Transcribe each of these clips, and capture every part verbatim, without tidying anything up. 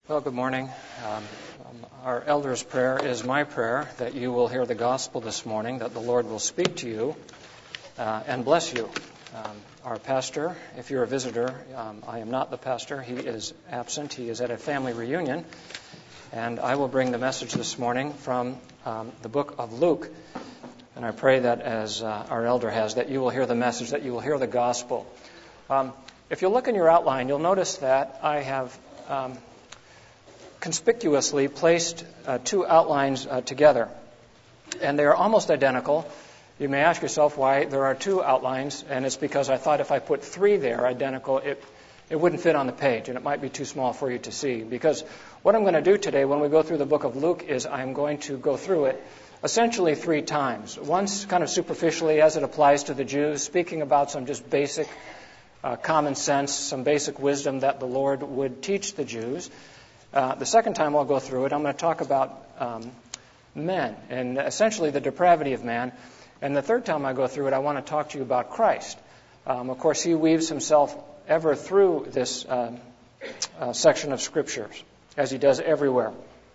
Well, good morning. Um, um, our elder's prayer is my prayer that you will hear the gospel this morning, that the Lord will speak to you uh, and bless you. Um, our pastor, if you're a visitor, um, I am not the pastor. He is absent. He is at a family reunion. And I will bring the message this morning from um, the book of Luke. And I pray that as uh, our elder has, that you will hear the message, that you will hear the gospel. Um, if you look in your outline, you'll notice that I have Um, conspicuously placed uh, two outlines uh, together, and they are almost identical. You may ask yourself why there are two outlines, and it's because I thought if I put three there identical, it it wouldn't fit on the page, and it might be too small for you to see. Because what I'm going to do today when we go through the book of Luke is I'm going to go through it essentially three times. Once kind of superficially as it applies to the Jews, speaking about some just basic uh, common sense, some basic wisdom that the Lord would teach the Jews. Uh, the second time I'll go through it, I'm going to talk about um, men and essentially the depravity of man. And the third time I go through it, I want to talk to you about Christ. Um, of course, he weaves himself ever through this uh, uh, section of Scriptures, as he does everywhere.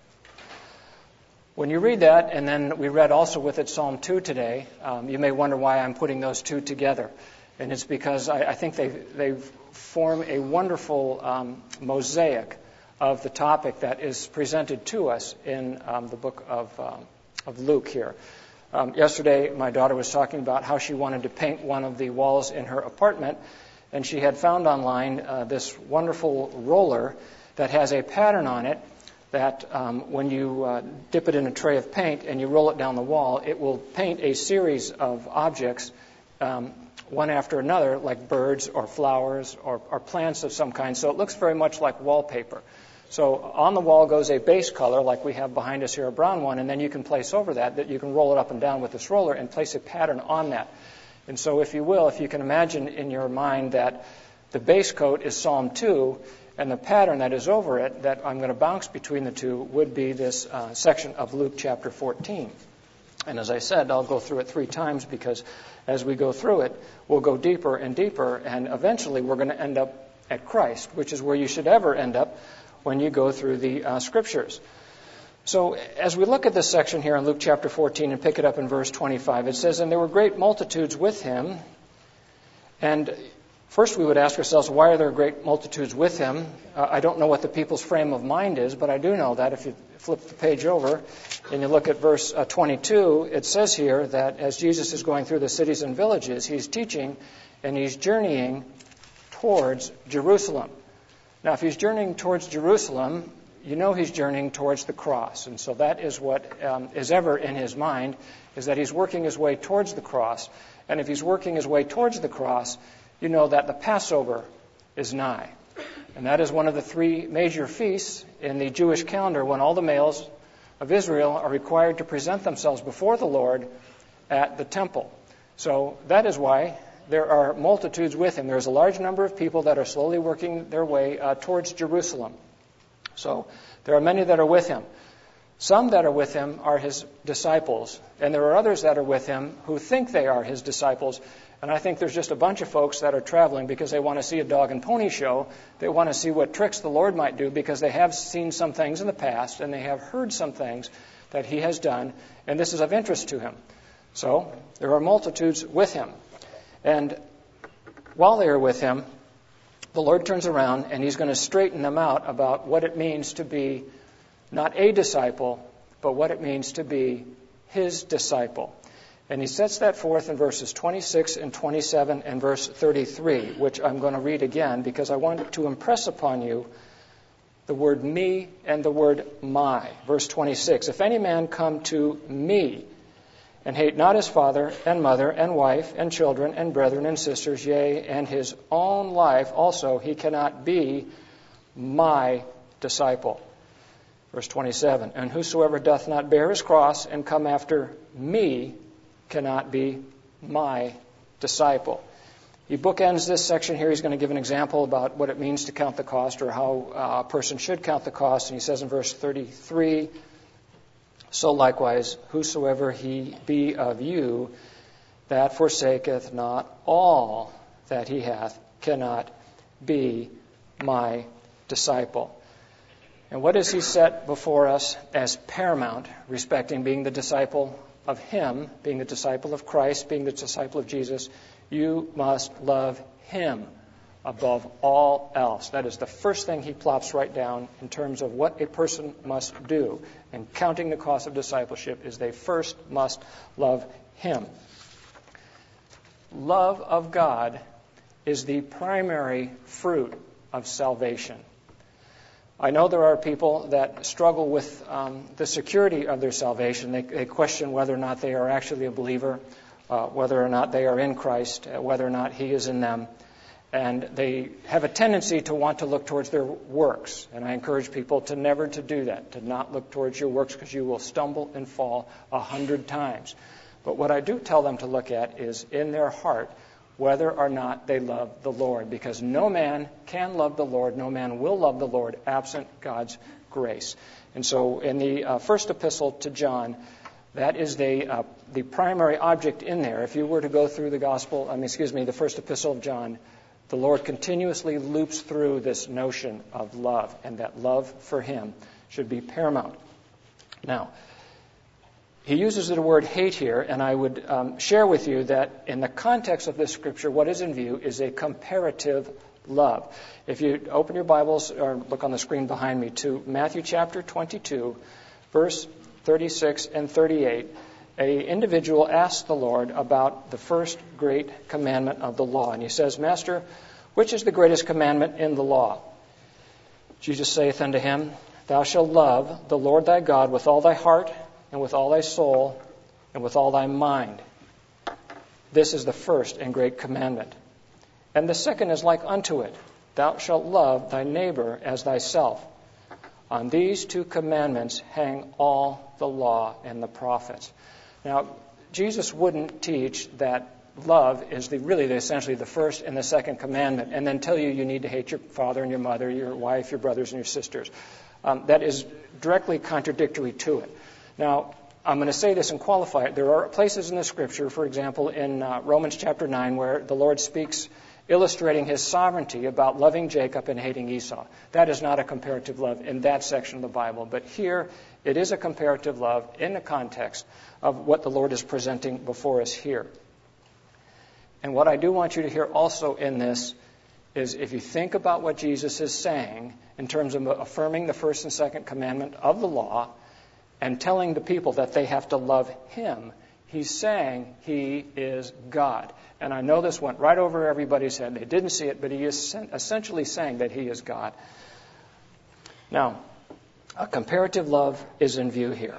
When you read that, and then we read also with it Psalm two today, um, you may wonder why I'm putting those two together. And it's because I, I think they, they form a wonderful um, mosaic of the topic that is presented to us in um, the book of, um, of Luke here. Um, yesterday, my daughter was talking about how she wanted to paint one of the walls in her apartment, and she had found online uh, this wonderful roller that has a pattern on it that um, when you uh, dip it in a tray of paint and you roll it down the wall, it will paint a series of objects um, one after another, like birds or flowers or, or plants of some kind. So it looks very much like wallpaper. So on the wall goes a base color, like we have behind us here, a brown one, and then you can place over that, that you can roll it up and down with this roller and place a pattern on that. And so if you will, if you can imagine in your mind that the base coat is Psalm two, and the pattern that is over it, that I'm going to bounce between the two, would be this uh, section of Luke chapter fourteen. And as I said, I'll go through it three times because as we go through it, we'll go deeper and deeper, and eventually we're going to end up at Christ, which is where you should ever end up when you go through the uh, Scriptures. So as we look at this section here in Luke chapter fourteen and pick it up in verse twenty-five, it says, "And there were great multitudes with him." And first we would ask ourselves, why are there great multitudes with him? Uh, I don't know what the people's frame of mind is, but I do know that if you flip the page over and you look at verse uh, twenty-two, it says here that as Jesus is going through the cities and villages, he's teaching and he's journeying towards Jerusalem. Now, if he's journeying towards Jerusalem, you know he's journeying towards the cross. And so that is what um, is ever in his mind, is that he's working his way towards the cross. And if he's working his way towards the cross, you know that the Passover is nigh. And that is one of the three major feasts in the Jewish calendar when all the males of Israel are required to present themselves before the Lord at the temple. So that is why there are multitudes with him. There's a large number of people that are slowly working their way uh, towards Jerusalem. So there are many that are with him. Some that are with him are his disciples, and there are others that are with him who think they are his disciples. And I think there's just a bunch of folks that are traveling because they want to see a dog and pony show. They want to see what tricks the Lord might do because they have seen some things in the past and they have heard some things that he has done, and this is of interest to him. So there are multitudes with him. And while they are with him, the Lord turns around and he's going to straighten them out about what it means to be not a disciple, but what it means to be his disciple. And he sets that forth in verses twenty-six and twenty-seven and verse thirty-three, which I'm going to read again because I want to impress upon you the word me and the word my. Verse twenty-six, "If any man come to me, and hate not his father and mother and wife and children and brethren and sisters, yea, and his own life also, he cannot be my disciple." Verse twenty-seven, "And whosoever doth not bear his cross and come after me cannot be my disciple." He bookends this section here. He's going to give an example about what it means to count the cost or how uh, a person should count the cost. And he says in verse thirty-three, "So likewise, whosoever he be of you that forsaketh not all that he hath cannot be my disciple." And what does he set before us as paramount, respecting being the disciple of him, being the disciple of Christ, being the disciple of Jesus? You must love him above all else. That is the first thing he plops right down in terms of what a person must do. And counting the cost of discipleship is they first must love him. Love of God is the primary fruit of salvation. I know there are people that struggle with um, the security of their salvation. They, they question whether or not they are actually a believer, uh, whether or not they are in Christ, uh, whether or not he is in them. And they have a tendency to want to look towards their works. And I encourage people to never to do that, to not look towards your works, because you will stumble and fall a hundred times. But what I do tell them to look at is in their heart whether or not they love the Lord, because no man can love the Lord, no man will love the Lord absent God's grace. And so in the uh, first epistle to John, that is the uh, the primary object in there. If you were to go through the gospel, I mean, excuse me, the first epistle of John, the Lord continuously loops through this notion of love, and that love for him should be paramount. Now, he uses the word hate here, and I would um, share with you that in the context of this scripture, what is in view is a comparative love. If you open your Bibles or look on the screen behind me to Matthew chapter twenty-two, verse thirty-six and thirty-eight, an individual asks the Lord about the first great commandment of the law. And he says, Master, which is the greatest commandment in the law? Jesus saith unto him, Thou shalt love the Lord thy God with all thy heart, and with all thy soul, and with all thy mind. This is the first and great commandment. And the second is like unto it, Thou shalt love thy neighbor as thyself. On these two commandments hang all the law and the prophets. Now, Jesus wouldn't teach that love is the, really the, essentially the first and the second commandment, and then tell you you need to hate your father and your mother, your wife, your brothers, and your sisters. Um, that is directly contradictory to it. Now, I'm going to say this and qualify it. There are places in the Scripture, for example, in uh, Romans chapter nine, where the Lord speaks, illustrating his sovereignty about loving Jacob and hating Esau. That is not a comparative love in that section of the Bible. But here, it is a comparative love in the context of what the Lord is presenting before us here. And what I do want you to hear also in this is if you think about what Jesus is saying in terms of affirming the first and second commandment of the law, and telling the people that they have to love him, he's saying he is God. And I know this went right over everybody's head. They didn't see it, but he is essentially saying that he is God. Now, a comparative love is in view here.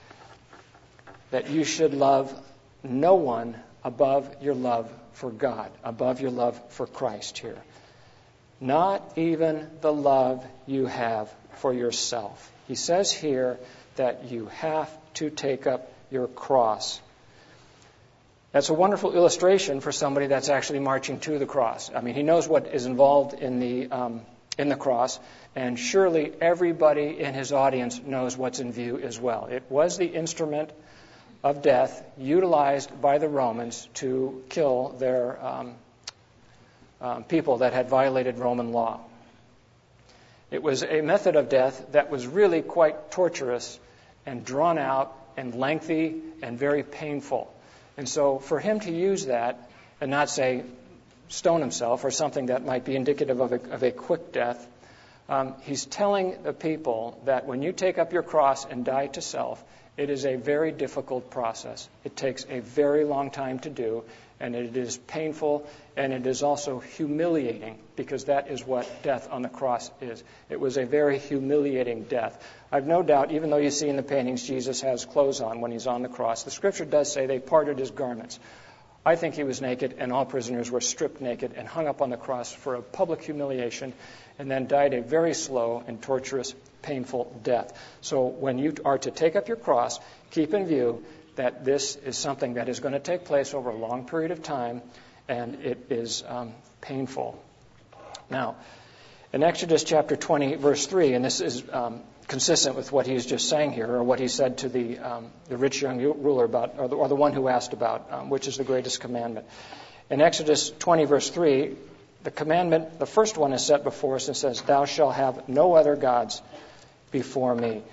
That you should love no one above your love for God, above your love for Christ here. Not even the love you have for yourself. He says here that you have to take up your cross. That's a wonderful illustration for somebody that's actually marching to the cross. I mean, he knows what is involved in the um, in the cross, and surely everybody in his audience knows what's in view as well. It was the instrument of death utilized by the Romans to kill their um, um, people that had violated Roman law. It was a method of death that was really quite torturous and drawn out and lengthy and very painful. And so for him to use that and not say stone himself or something that might be indicative of a, of a quick death, um, he's telling the people that when you take up your cross and die to self, it is a very difficult process. It takes a very long time to do, and it is painful, and it is also humiliating, because that is what death on the cross is. It was a very humiliating death. I've no doubt, even though you see in the paintings Jesus has clothes on when he's on the cross, the Scripture does say they parted his garments. I think he was naked, and all prisoners were stripped naked and hung up on the cross for a public humiliation, and then died a very slow and torturous, painful death. So when you are to take up your cross, keep in view that this is something that is going to take place over a long period of time, and it is um, painful. Now, in Exodus chapter twenty, verse three, and this is um, consistent with what he's just saying here, or what he said to the um, the rich young ruler about, or the, or the one who asked about, um, which is the greatest commandment. In Exodus twenty, verse three, the commandment, the first one is set before us and says, Thou shalt have no other gods before me.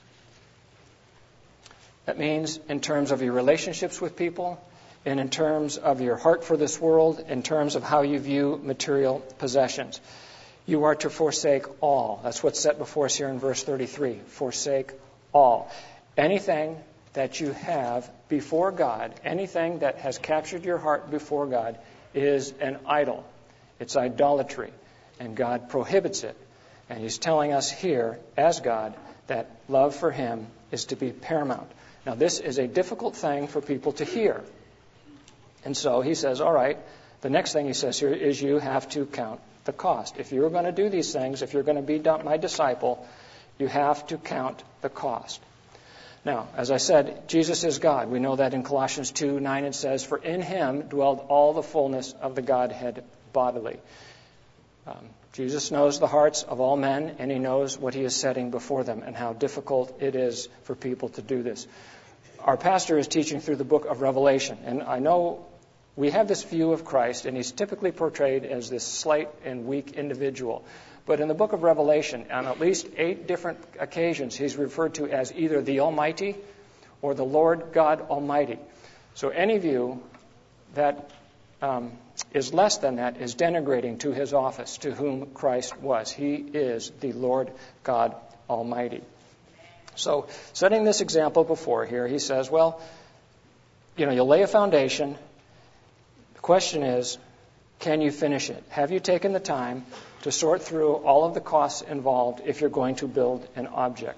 That means in terms of your relationships with people, and in terms of your heart for this world, in terms of how you view material possessions. You are to forsake all. That's what's set before us here in verse thirty-three. Forsake all. Anything that you have before God, anything that has captured your heart before God, is an idol. It's idolatry, and God prohibits it. And He's telling us here, as God, that love for Him is to be paramount. Now, this is a difficult thing for people to hear. And so He says, all right, the next thing He says here is you have to count the cost. If you're going to do these things, if you're going to be my disciple, you have to count the cost. Now, as I said, Jesus is God. We know that in Colossians two nine it says, for in Him dwelled all the fullness of the Godhead bodily. Um, Jesus knows the hearts of all men, and He knows what He is setting before them and how difficult it is for people to do this. Our pastor is teaching through the book of Revelation, and I know we have this view of Christ, and He's typically portrayed as this slight and weak individual. But in the book of Revelation, on at least eight different occasions, He's referred to as either the Almighty or the Lord God Almighty. So any view that um, is less than that is denigrating to His office, to whom Christ was. He is the Lord God Almighty. So setting this example before here, He says, well, you know, you'll lay a foundation. The question is, can you finish it? Have you taken the time to sort through all of the costs involved if you're going to build an object?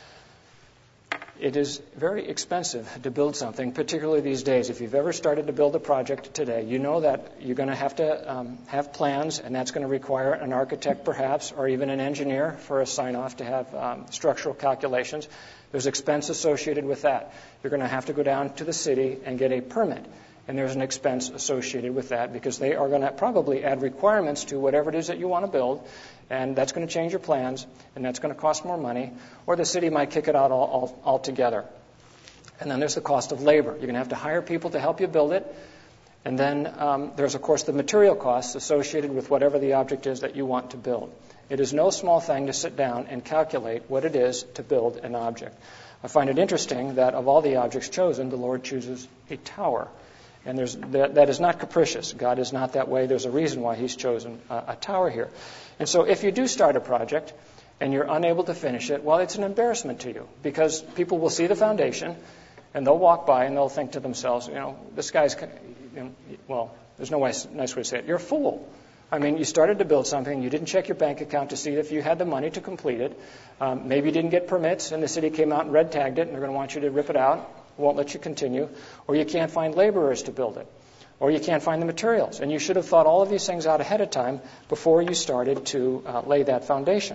It is very expensive to build something, particularly these days. If you've ever started to build a project today, you know that you're going to have to um, have plans, and that's going to require an architect perhaps, or even an engineer for a sign-off to have um, structural calculations. There's expense associated with that. You're going to have to go down to the city and get a permit. And there's an expense associated with that because they are going to probably add requirements to whatever it is that you want to build, and that's going to change your plans, and that's going to cost more money, or the city might kick it out all, all, altogether. And then there's the cost of labor. You're going to have to hire people to help you build it, and then um, there's, of course, the material costs associated with whatever the object is that you want to build. It is no small thing to sit down and calculate what it is to build an object. I find it interesting that of all the objects chosen, the Lord chooses a tower. And there's, that, that is not capricious. God is not that way. There's a reason why He's chosen a, a tower here. And so if you do start a project and you're unable to finish it, well, it's an embarrassment to you because people will see the foundation and they'll walk by and they'll think to themselves, you know, this guy's, you know, well, there's no nice, nice way to say it. You're a fool. I mean, you started to build something. You didn't check your bank account to see if you had the money to complete it. Um, maybe you didn't get permits and the city came out and red tagged it and they're going to want you to rip it out. Won't let you continue, or you can't find laborers to build it, or you can't find the materials. And you should have thought all of these things out ahead of time before you started to uh, lay that foundation.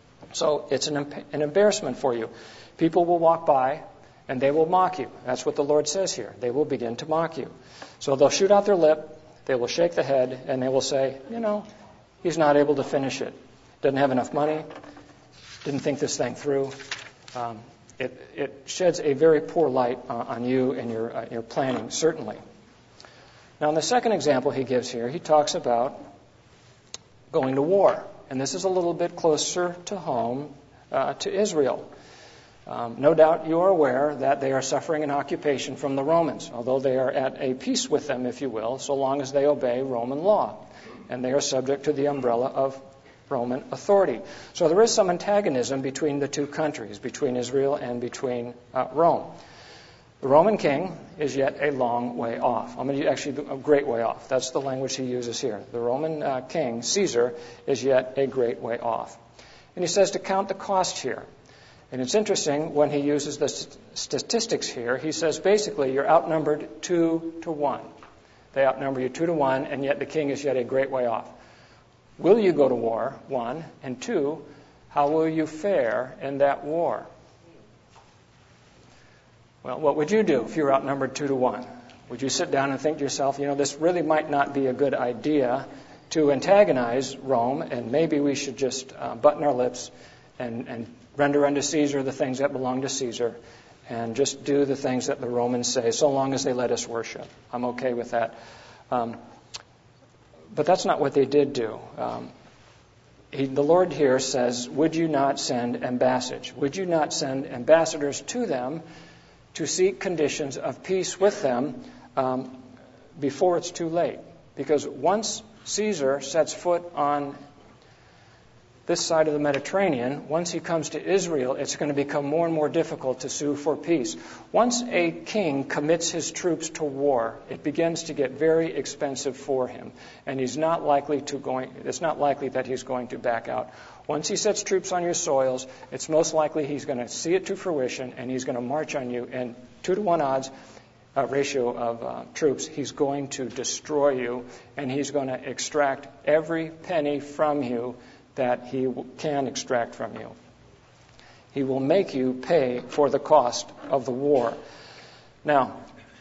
So it's an, an embarrassment for you. People will walk by and they will mock you. That's what the Lord says here. They will begin to mock you. So they'll shoot out their lip, they will shake the head, and they will say, you know, he's not able to finish it. Doesn't have enough money, didn't think this thing through. Um, It, it sheds a very poor light uh, on you and your, uh, your planning, certainly. Now, in the second example he gives here, he talks about going to war. And this is a little bit closer to home uh, to Israel. Um, no doubt you are aware that they are suffering an occupation from the Romans, although they are at a peace with them, if you will, so long as they obey Roman law. And they are subject to the umbrella of Roman authority. So there is some antagonism between the two countries, between Israel and between uh, Rome. The Roman king is yet a long way off. I mean, actually a great way off. That's the language he uses here. The Roman uh, king, Caesar, is yet a great way off. And he says to count the cost here. And it's interesting when he uses the st- statistics here, he says basically you're outnumbered two to one. They outnumber you two to one, and yet the king is yet a great way off. Will you go to war, one? And two, how will you fare in that war? Well, what would you do if you were outnumbered two to one? Would you sit down and think to yourself, you know, this really might not be a good idea to antagonize Rome, and maybe we should just uh, button our lips and, and render unto Caesar the things that belong to Caesar, and just do the things that the Romans say, so long as they let us worship. I'm okay with that. Um, But that's not what they did do. Um, he, the Lord here says, would you not send ambassadors? Would you not send ambassadors to them to seek conditions of peace with them um, before it's too late? Because once Caesar sets foot on this side of the Mediterranean, once he comes to Israel, it's going to become more and more difficult to sue for peace. Once a king commits his troops to war, it begins to get very expensive for him, and he's not likely to going. It's not likely that he's going to back out. Once he sets troops on your soils, it's most likely he's going to see it to fruition, and he's going to march on you. And two to one odds uh, ratio of uh, troops, he's going to destroy you, and he's going to extract every penny from you that he can extract from you. He will make you pay for the cost of the war. Now,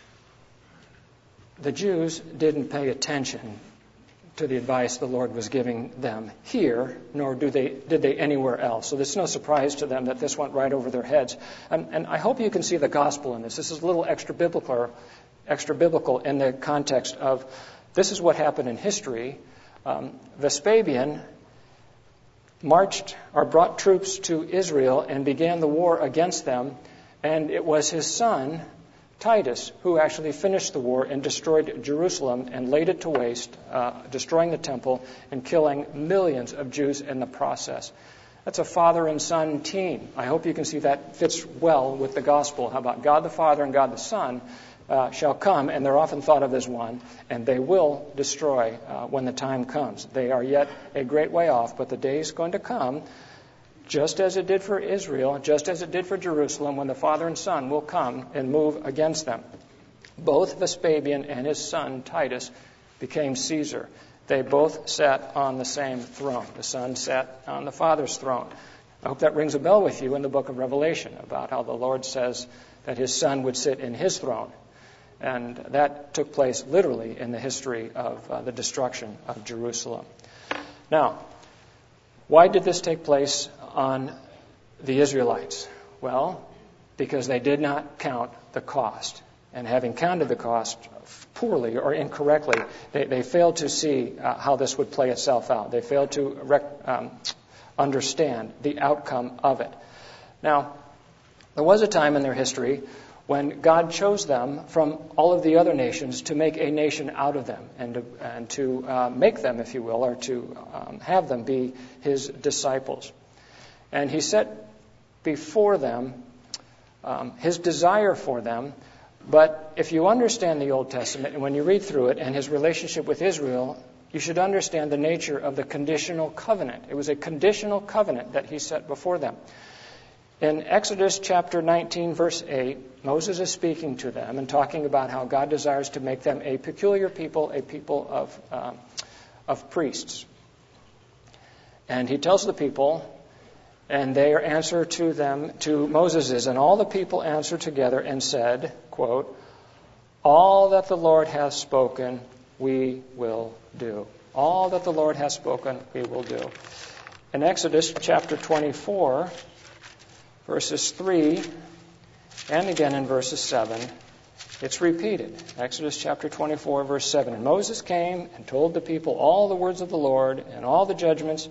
the Jews didn't pay attention to the advice the Lord was giving them here, nor do they did they anywhere else. So there's no surprise to them that this went right over their heads. And, and I hope you can see the gospel in this. This is a little extra biblical, extra biblical in the context of this is what happened in history. Um, Vespasian marched or brought troops to Israel and began the war against them, and it was his son, Titus, who actually finished the war and destroyed Jerusalem and laid it to waste, uh, destroying the temple and killing millions of Jews in the process. That's a father and son team. I hope you can see that fits well with the gospel. How about God the Father and God the Son Uh, shall come, and they're often thought of as one, and they will destroy uh, when the time comes. They are yet a great way off, but the day is going to come, just as it did for Israel, just as it did for Jerusalem, when the Father and Son will come and move against them. Both Vespasian and his son Titus became Caesar. They both sat on the same throne. The Son sat on the Father's throne. I hope that rings a bell with you in the book of Revelation about how the Lord says that his Son would sit in his throne. And that took place literally in the history of uh, the destruction of Jerusalem. Now, why did this take place on the Israelites? Well, because they did not count the cost. And having counted the cost poorly or incorrectly, they, they failed to see uh, how this would play itself out. They failed to rec- um, understand the outcome of it. Now, there was a time in their history when God chose them from all of the other nations to make a nation out of them and to, and to uh, make them, if you will, or to um, have them be his disciples. And he set before them um, his desire for them. But if you understand the Old Testament, and when you read through it, and his relationship with Israel, you should understand the nature of the conditional covenant. It was a conditional covenant that he set before them. In Exodus chapter nineteen, verse eight, Moses is speaking to them and talking about how God desires to make them a peculiar people, a people of uh, of priests. And he tells the people, and their answer to them, to Moses is, and all the people answered together and said, quote, all that the Lord hath spoken, we will do. All that the Lord hath spoken, we will do. In Exodus chapter twenty-four, verses three, and again in verses seven, it's repeated. Exodus chapter twenty-four, verse seven. And Moses came and told the people all the words of the Lord and all the judgments,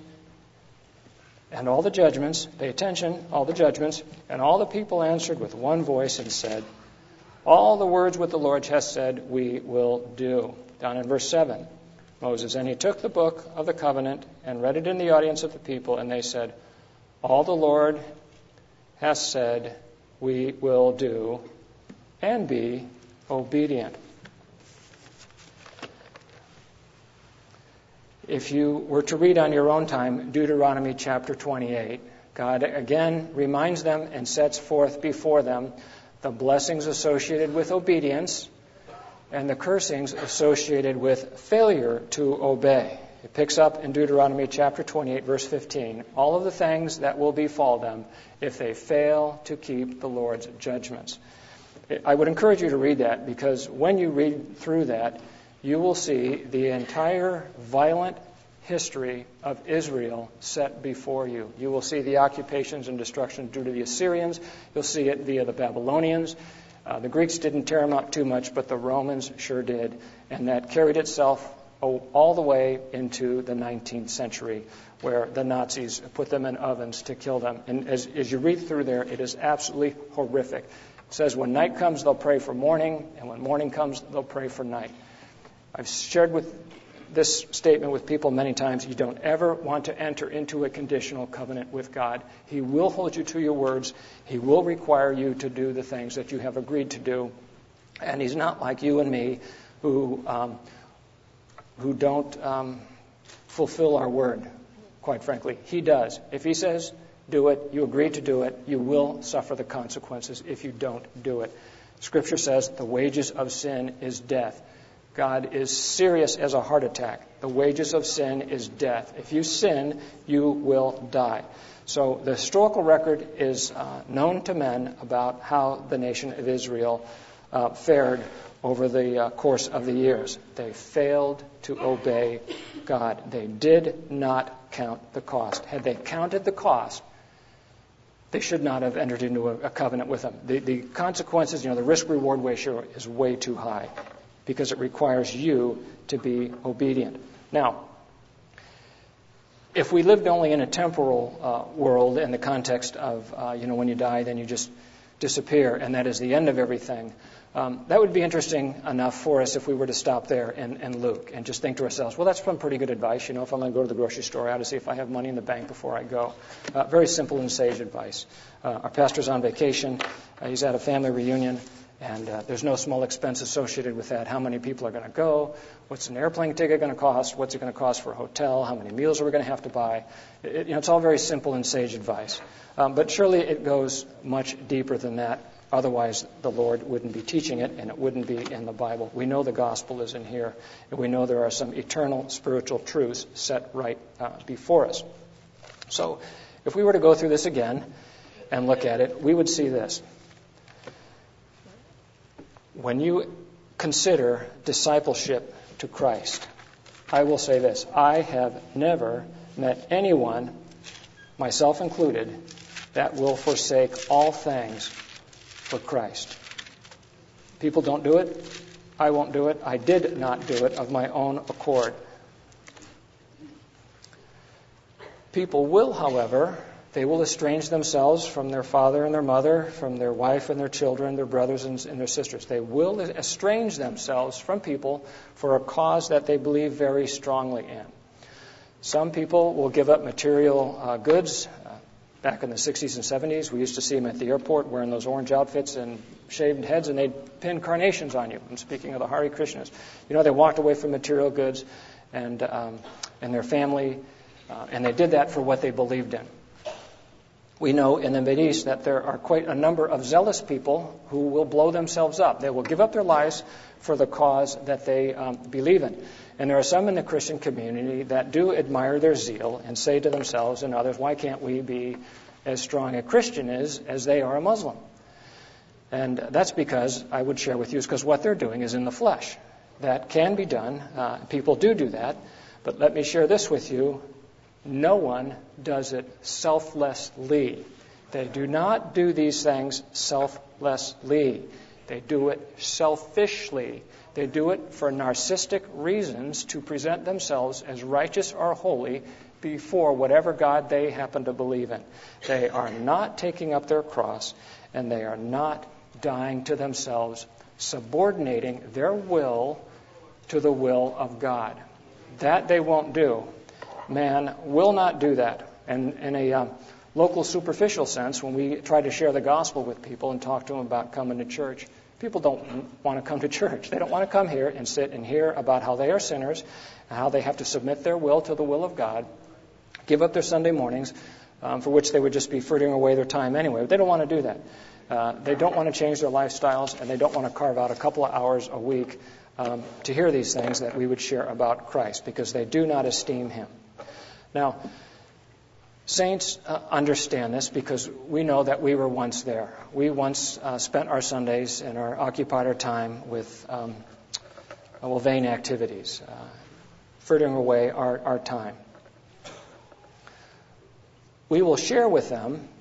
and all the judgments, pay attention, all the judgments, and all the people answered with one voice and said, all the words which the Lord hath said we will do. Down in verse seven, Moses, and he took the book of the covenant and read it in the audience of the people, and they said, all the Lord has said, we will do, and be obedient. If you were to read on your own time Deuteronomy chapter twenty-eight, God again reminds them and sets forth before them the blessings associated with obedience and the cursings associated with failure to obey. It picks up in Deuteronomy chapter twenty-eight, verse fifteen, all of the things that will befall them if they fail to keep the Lord's judgments. I would encourage you to read that, because when you read through that, you will see the entire violent history of Israel set before you. You will see the occupations and destruction due to the Assyrians. You'll see it via the Babylonians. Uh, the Greeks didn't tear them up too much, but the Romans sure did. And that carried itself all the way into the nineteenth century, where the Nazis put them in ovens to kill them. And as, as you read through there, it is absolutely horrific. It says when night comes, they'll pray for morning, and when morning comes, they'll pray for night. I've shared with this statement with people many times. You don't ever want to enter into a conditional covenant with God. He will hold you to your words. He will require you to do the things that you have agreed to do. And He's not like you and me who um, who don't um, fulfill our word, quite frankly. He does. If He says do it, you agree to do it, you will suffer the consequences if you don't do it. Scripture says the wages of sin is death. God is serious as a heart attack. The wages of sin is death. If you sin, you will die. So the historical record is uh, known to men about how the nation of Israel uh, fared over the uh, course of the years. They failed to obey God. They did not count the cost. Had they counted the cost, they should not have entered into a, a covenant with Him. The, the consequences, you know, the risk-reward ratio is way too high because it requires you to be obedient. Now, if we lived only in a temporal uh, world in the context of, uh, you know, when you die, then you just disappear, and that is the end of everything, um, that would be interesting enough for us if we were to stop there in, in Luke and just think to ourselves, well, that's some pretty good advice. You know, if I'm going to go to the grocery store, I ought to see if I have money in the bank before I go. Uh, very simple and sage advice. Uh, our pastor's on vacation. Uh, he's at a family reunion. And uh, there's no small expense associated with that. How many people are going to go? What's an airplane ticket going to cost? What's it going to cost for a hotel? How many meals are we going to have to buy? It, you know, it's all very simple and sage advice. Um, but surely it goes much deeper than that. Otherwise, the Lord wouldn't be teaching it, and it wouldn't be in the Bible. We know the gospel is in here, and we know there are some eternal spiritual truths set right uh, before us. So if we were to go through this again and look at it, we would see this. When you consider discipleship to Christ, I will say this. I have never met anyone, myself included, that will forsake all things for Christ. People don't do it. I won't do it. I did not do it of my own accord. People will, however, they will estrange themselves from their father and their mother, from their wife and their children, their brothers and, and their sisters. They will estrange themselves from people for a cause that they believe very strongly in. Some people will give up material uh, goods. Uh, back in the sixties and seventies, we used to see them at the airport wearing those orange outfits and shaved heads, and they'd pin carnations on you. I'm speaking of the Hare Krishnas. You know, they walked away from material goods and, um, and their family, uh, and they did that for what they believed in. We know in the Mideast that there are quite a number of zealous people who will blow themselves up. They will give up their lives for the cause that they um, believe in. And there are some in the Christian community that do admire their zeal and say to themselves and others, why can't we be as strong a Christian as, as they are a Muslim? And that's because, I would share with you, is because what they're doing is in the flesh. That can be done. Uh, people do do that. But let me share this with you. No one does it selflessly. They do not do these things selflessly. They do it selfishly. They do it for narcissistic reasons to present themselves as righteous or holy before whatever God they happen to believe in. They are not taking up their cross, and they are not dying to themselves, subordinating their will to the will of God. That they won't do. Man will not do that. And in a uh, local superficial sense, when we try to share the gospel with people and talk to them about coming to church, people don't want to come to church. They don't want to come here and sit and hear about how they are sinners, and how they have to submit their will to the will of God, give up their Sunday mornings, um, for which they would just be frittering away their time anyway. But they don't want to do that. Uh, they don't want to change their lifestyles, and they don't want to carve out a couple of hours a week um, to hear these things that we would share about Christ, because they do not esteem Him. Now, saints uh, understand this because we know that we were once there. We once uh, spent our Sundays and our occupied our time with um, well, vain activities, uh, frittering away our, our time. We will share with them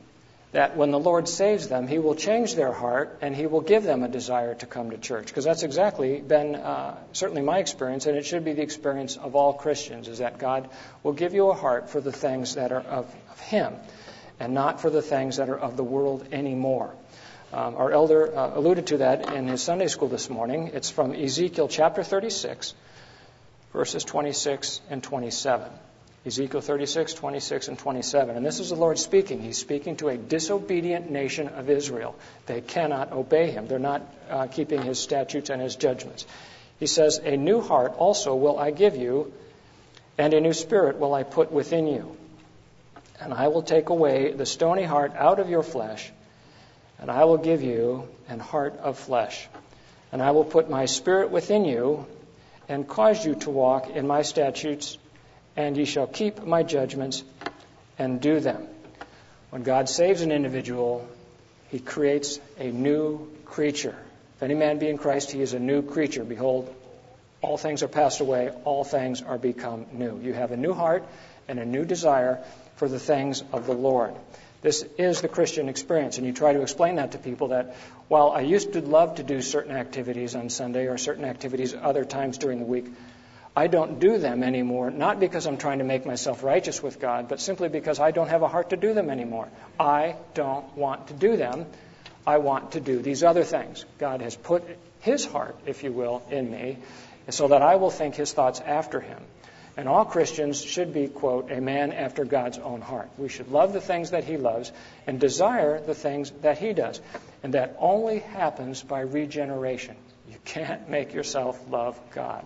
that when the Lord saves them, He will change their heart and He will give them a desire to come to church. Because that's exactly been uh, certainly my experience, and it should be the experience of all Christians, is that God will give you a heart for the things that are of, of Him and not for the things that are of the world anymore. Um, our elder uh, alluded to that in his Sunday school this morning. It's from Ezekiel chapter thirty-six, verses twenty-six and twenty-seven. Ezekiel thirty-six, twenty-six, and twenty-seven. And this is the Lord speaking. He's speaking to a disobedient nation of Israel. They cannot obey Him. They're not uh, keeping His statutes and His judgments. He says, "A new heart also will I give you, and a new spirit will I put within you. And I will take away the stony heart out of your flesh, and I will give you an heart of flesh. And I will put my spirit within you, and cause you to walk in my statutes, and ye shall keep my judgments and do them." When God saves an individual, He creates a new creature. If any man be in Christ, he is a new creature. Behold, all things are passed away, all things are become new. You have a new heart and a new desire for the things of the Lord. This is the Christian experience, and you try to explain that to people that, while I used to love to do certain activities on Sunday or certain activities other times during the week, I don't do them anymore, not because I'm trying to make myself righteous with God, but simply because I don't have a heart to do them anymore. I don't want to do them. I want to do these other things. God has put His heart, if you will, in me, so that I will think His thoughts after Him. And all Christians should be, quote, a man after God's own heart. We should love the things that He loves and desire the things that He does. And that only happens by regeneration. You can't make yourself love God.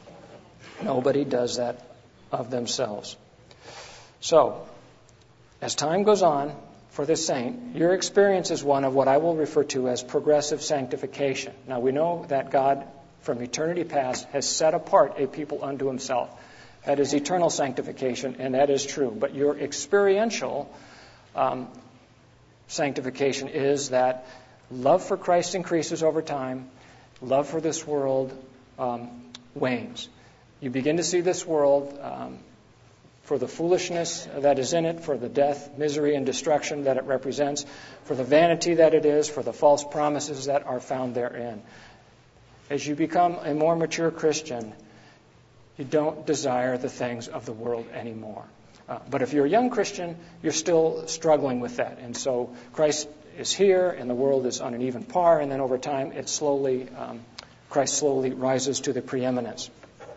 Nobody does that of themselves. So, as time goes on for this saint, your experience is one of what I will refer to as progressive sanctification. Now, we know that God, from eternity past, has set apart a people unto Himself. That is eternal sanctification, and that is true. But your experiential um, sanctification is that love for Christ increases over time, love for this world um, wanes. You begin to see this world um, for the foolishness that is in it, for the death, misery, and destruction that it represents, for the vanity that it is, for the false promises that are found therein. As you become a more mature Christian, you don't desire the things of the world anymore. Uh, but if you're a young Christian, you're still struggling with that. And so Christ is here, and the world is on an even par, and then over time, it slowly, um, Christ slowly rises to the preeminence.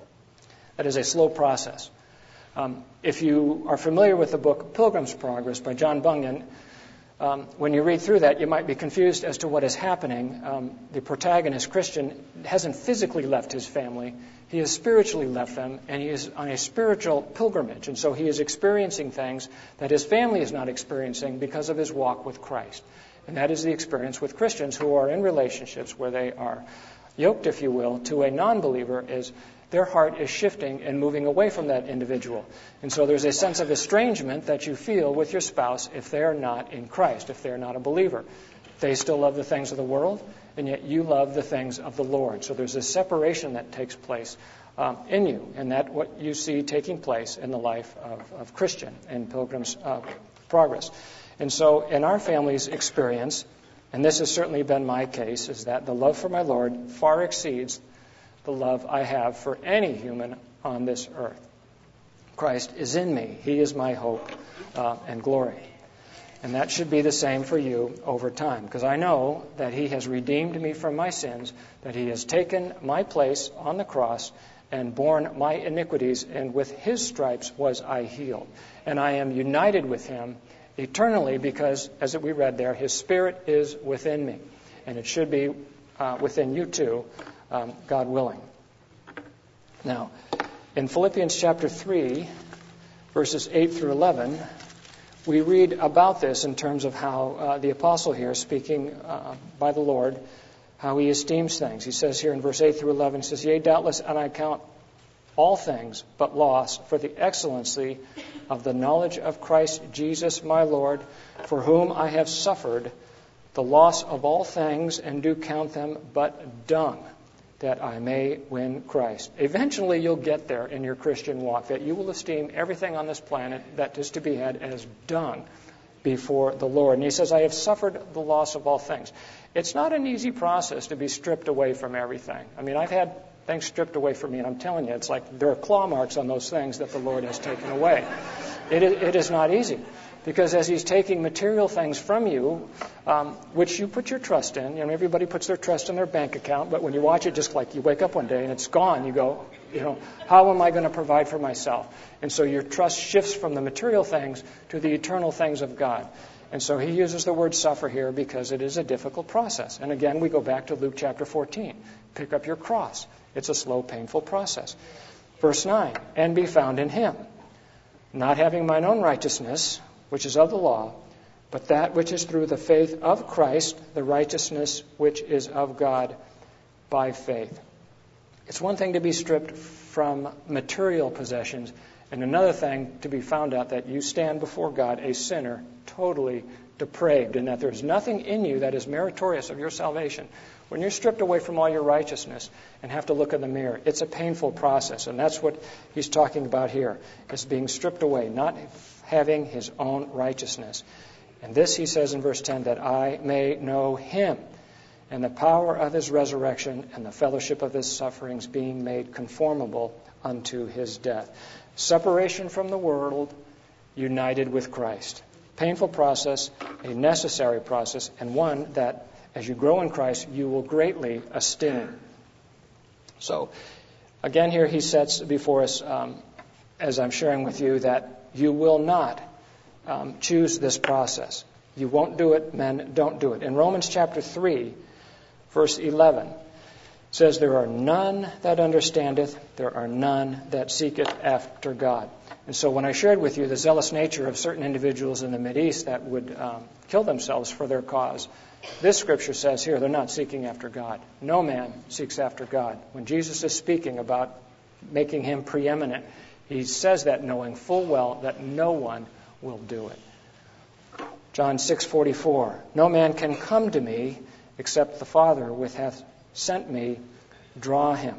That is a slow process. Um, if you are familiar with the book Pilgrim's Progress by John Bunyan, um, when you read through that, you might be confused as to what is happening. Um, the protagonist, Christian, hasn't physically left his family. He has spiritually left them, and he is on a spiritual pilgrimage. And so he is experiencing things that his family is not experiencing because of his walk with Christ. And that is the experience with Christians who are in relationships where they are yoked, if you will, to a non-believer, is their heart is shifting and moving away from that individual. And so there's a sense of estrangement that you feel with your spouse if they're not in Christ, if they're not a believer. They still love the things of the world, and yet you love the things of the Lord. So there's a separation that takes place um, in you, and that's what you see taking place in the life of, of Christian in Pilgrim's uh, Progress. And so in our family's experience, and this has certainly been my case, is that the love for my Lord far exceeds the love I have for any human on this earth. Christ is in me. He is my hope uh, and glory. And that should be the same for you over time, because I know that He has redeemed me from my sins, that He has taken my place on the cross and borne my iniquities, and with His stripes was I healed. And I am united with Him eternally because, as we read there, His Spirit is within me. And it should be uh, within you too, um, God willing. Now, in Philippians chapter three, verses eight through eleven, we read about this in terms of how uh, the apostle here, speaking uh, by the Lord, how he esteems things. He says here in verse eight through eleven, he says, "Yea, doubtless, and I count all things but loss for the excellency of the knowledge of Christ Jesus my Lord, for whom I have suffered the loss of all things, and do count them but dung, that I may win Christ." Eventually you'll get there in your Christian walk, that you will esteem everything on this planet that is to be had as dung before the Lord. And he says, I have suffered the loss of all things. It's not an easy process to be stripped away from everything. I mean, I've had things stripped away from me, and I'm telling you, it's like there are claw marks on those things that the Lord has taken away. It is, it is not easy. Because as he's taking material things from you, um, which you put your trust in, you know, everybody puts their trust in their bank account, but when you watch it, just like you wake up one day and it's gone, you go, you know, how am I going to provide for myself? And so your trust shifts from the material things to the eternal things of God. And so he uses the word suffer here because it is a difficult process. And again, we go back to Luke chapter fourteen. Pick up your cross. It's a slow, painful process. Verse nine, and be found in him, not having mine own righteousness, which is of the law, but that which is through the faith of Christ, the righteousness which is of God by faith. It's one thing to be stripped from material possessions, and another thing to be found out that you stand before God a sinner, totally depraved, and that there's nothing in you that is meritorious of your salvation. When you're stripped away from all your righteousness and have to look in the mirror, it's a painful process, and that's what he's talking about here, is being stripped away, not having his own righteousness. And this, he says in verse ten, that I may know him and the power of his resurrection and the fellowship of his sufferings, being made conformable unto his death. Separation from the world, united with Christ. Painful process, a necessary process, and one that, as you grow in Christ, you will greatly esteem. So, again here he sets before us, um, as I'm sharing with you, that you will not um, choose this process. You won't do it, men, don't do it. In Romans chapter three, verse eleven, it says, there are none that understandeth, there are none that seeketh after God. And so when I shared with you the zealous nature of certain individuals in the Mideast that would um, kill themselves for their cause, this scripture says here, they're not seeking after God. No man seeks after God. When Jesus is speaking about making him preeminent, he says that knowing full well that no one will do it. John six forty-four, no man can come to me except the Father which hath sent me draw him.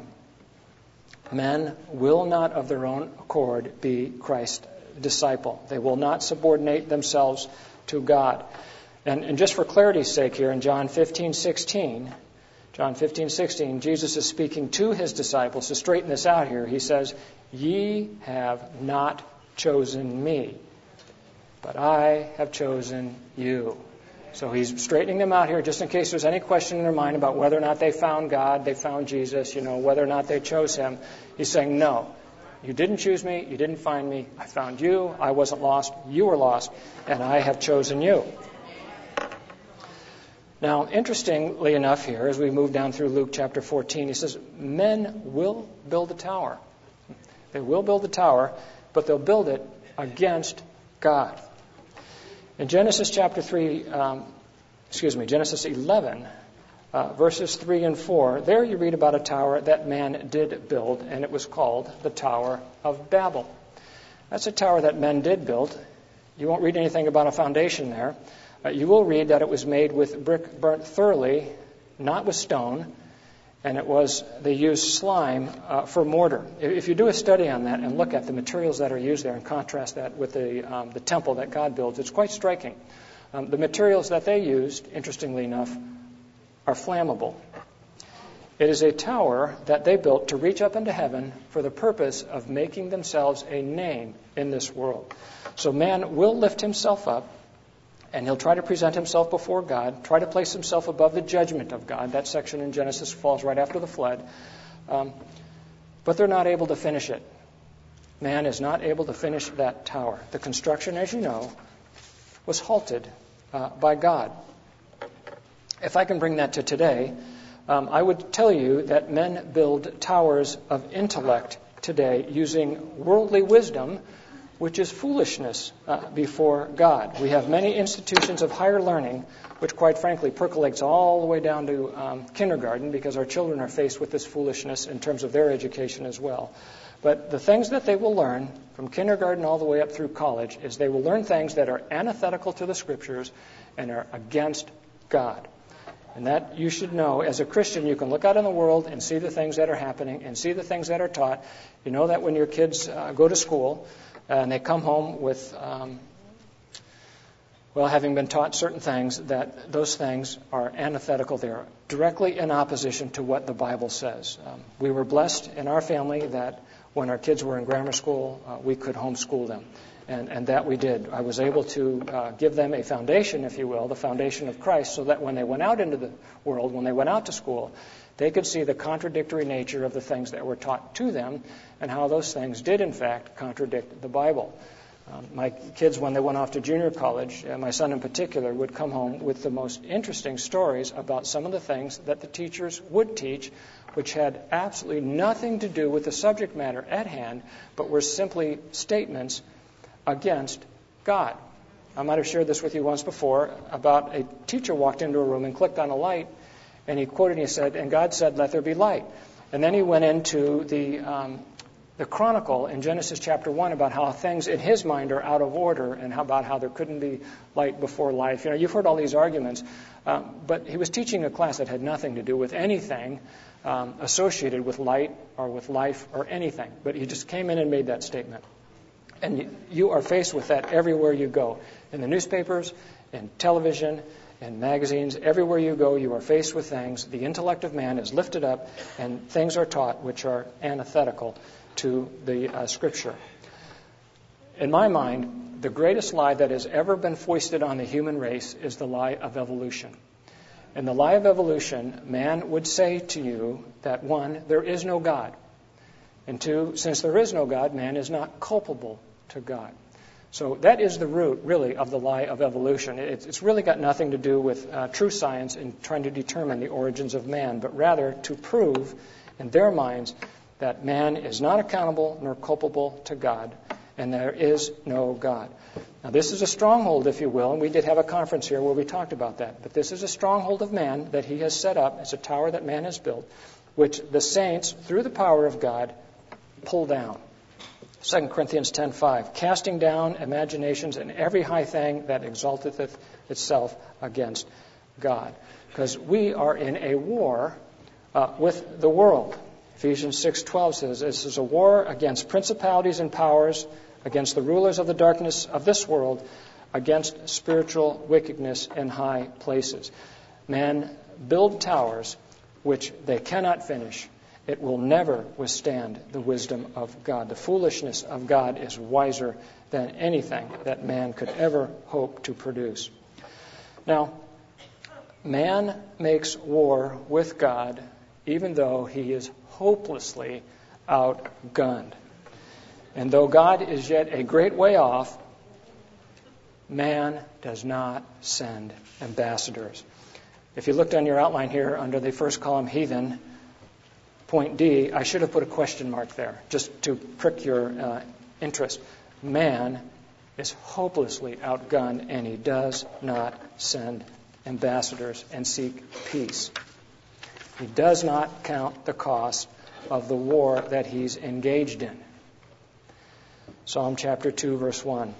Men will not of their own accord be Christ's disciple. They will not subordinate themselves to God. And, and just for clarity's sake here, in John fifteen sixteen, John fifteen sixteen, Jesus is speaking to his disciples. To straighten this out here, he says, ye have not chosen me, but I have chosen you. So he's straightening them out here just in case there's any question in their mind about whether or not they found God, they found Jesus, you know, whether or not they chose him. He's saying, no, you didn't choose me, you didn't find me, I found you, I wasn't lost, you were lost, and I have chosen you. Now, interestingly enough here, as we move down through Luke chapter fourteen, he says, men will build a tower. They will build a tower, but they'll build it against God. In Genesis chapter three, um, excuse me, Genesis eleven, uh, verses three and four, there you read about a tower that man did build, and it was called the Tower of Babel. That's a tower that men did build. You won't read anything about a foundation there. Uh, you will read that it was made with brick burnt thoroughly, not with stone, and it was, they used slime uh, for mortar. If you do a study on that and look at the materials that are used there and contrast that with the, um, the temple that God builds, it's quite striking. Um, the materials that they used, interestingly enough, are flammable. It is a tower that they built to reach up into heaven for the purpose of making themselves a name in this world. So man will lift himself up, and he'll try to present himself before God, try to place himself above the judgment of God. That section in Genesis falls right after the flood. Um, but they're not able to finish it. Man is not able to finish that tower. The construction, as you know, was halted uh, by God. If I can bring that to today, um, I would tell you that men build towers of intellect today using worldly wisdom, which is foolishness uh, before God. We have many institutions of higher learning, which quite frankly percolates all the way down to um, kindergarten, because our children are faced with this foolishness in terms of their education as well. But the things that they will learn from kindergarten all the way up through college is they will learn things that are antithetical to the Scriptures and are against God. And that you should know, as a Christian, you can look out in the world and see the things that are happening and see the things that are taught. You know that when your kids uh, go to school, and they come home with um, Well, having been taught certain things, that those things are antithetical. They are directly in opposition to what the Bible says. Um, we were blessed in our family that when our kids were in grammar school, uh, we could homeschool them. And, and that we did. I was able to uh, give them a foundation, if you will, the foundation of Christ, so that when they went out into the world, when they went out to school, they could see the contradictory nature of the things that were taught to them and how those things did, in fact, contradict the Bible. Um, my kids, when they went off to junior college, uh, my son in particular, would come home with the most interesting stories about some of the things that the teachers would teach, which had absolutely nothing to do with the subject matter at hand, but were simply statements against God. I might have shared this with you once before about a teacher walked into a room and clicked on a light, and he quoted, he said, and God said, "Let there be light." And then he went into the um, the chronicle in Genesis chapter one about how things in his mind are out of order and how about how there couldn't be light before life. You know, you've heard all these arguments, um, but he was teaching a class that had nothing to do with anything um, associated with light or with life or anything. But he just came in and made that statement. And you are faced with that everywhere you go. In the newspapers, in television, in magazines, everywhere you go, you are faced with things. The intellect of man is lifted up, and things are taught which are antithetical to the uh, Scripture. In my mind, the greatest lie that has ever been foisted on the human race is the lie of evolution. In the lie of evolution, man would say to you that, one, there is no God. And two, since there is no God, man is not culpable to God. So that is the root, really, of the lie of evolution. It's really got nothing to do with uh, true science in trying to determine the origins of man, but rather to prove in their minds that man is not accountable nor culpable to God, and there is no God. Now, this is a stronghold, if you will, and we did have a conference here where we talked about that. But this is a stronghold of man that he has set up. It's a tower that man has built, which the saints, through the power of God, pull down. Second Corinthians ten five, casting down imaginations and every high thing that exalteth itself against God. Because we are in a war uh, with the world. Ephesians six twelve says this is a war against principalities and powers, against the rulers of the darkness of this world, against spiritual wickedness in high places. Men build towers which they cannot finish. It will never withstand the wisdom of God. The foolishness of God is wiser than anything that man could ever hope to produce. Now, man makes war with God even though he is hopelessly outgunned. And though God is yet a great way off, man does not send ambassadors. If you looked on your outline here under the first column, heathen, point D, I should have put a question mark there, just to prick your uh, interest. Man is hopelessly outgunned, and he does not send ambassadors and seek peace. He does not count the cost of the war that he's engaged in. Psalm chapter two, verse one.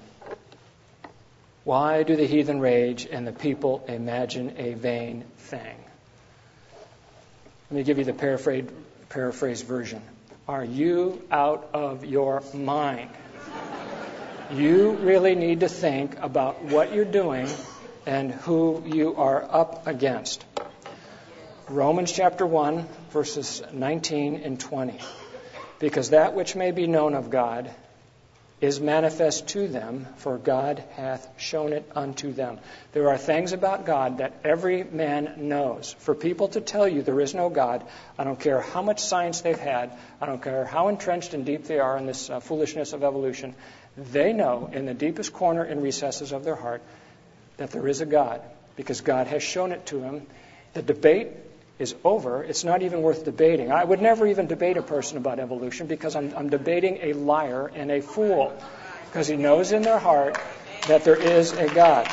Why do the heathen rage and the people imagine a vain thing? Let me give you the paraphrase, paraphrase version. Are you out of your mind? You really need to think about what you're doing and who you are up against. Romans chapter one, verses nineteen and twenty. Because that which may be known of God is manifest to them, for God hath shown it unto them. There are things about God that every man knows. For people to tell you there is no God, I don't care how much science they've had, I don't care how entrenched and deep they are in this uh, foolishness of evolution, they know in the deepest corner and recesses of their heart that there is a God, because God has shown it to them. The debate is over. It's not even worth debating. I would never even debate a person about evolution because I'm, I'm debating a liar and a fool, because he knows in their heart that there is a God.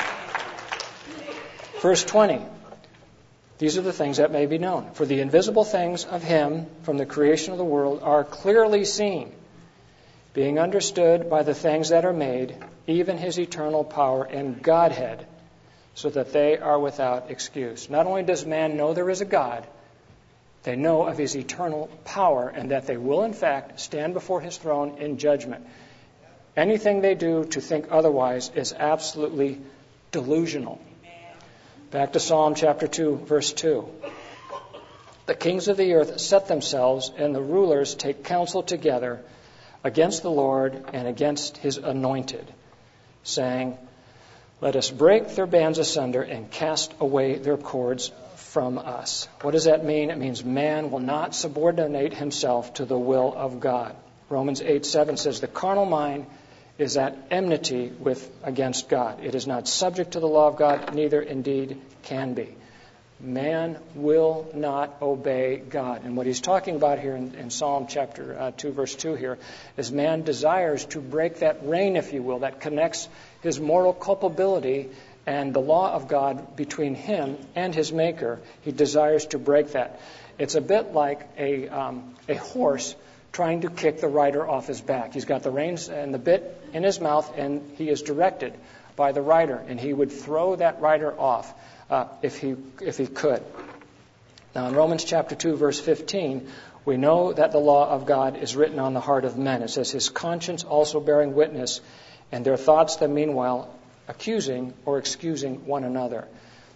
Verse twenty. These are the things that may be known. For the invisible things of him from the creation of the world are clearly seen, being understood by the things that are made, even his eternal power and Godhead, so that they are without excuse. Not only does man know there is a God, they know of his eternal power and that they will in fact stand before his throne in judgment. Anything they do to think otherwise is absolutely delusional. Back to Psalm chapter two, verse two. The kings of the earth set themselves, and the rulers take counsel together against the Lord and against his anointed, saying, let us break their bands asunder and cast away their cords from us. What does that mean? It means man will not subordinate himself to the will of God. Romans eight seven says, the carnal mind is at enmity with against God. It is not subject to the law of God, neither indeed can be. Man will not obey God. And what he's talking about here in, in Psalm chapter uh, two, verse two here, is man desires to break that rein, if you will, that connects his moral culpability and the law of God between him and his Maker. He desires to break that. It's a bit like a, um, a horse trying to kick the rider off his back. He's got the reins and the bit in his mouth, and he is directed by the rider, and he would throw that rider off. Uh, if he if he could. Now in Romans chapter two, verse fifteen, we know that the law of God is written on the heart of men. It says, his conscience also bearing witness, and their thoughts the meanwhile accusing or excusing one another.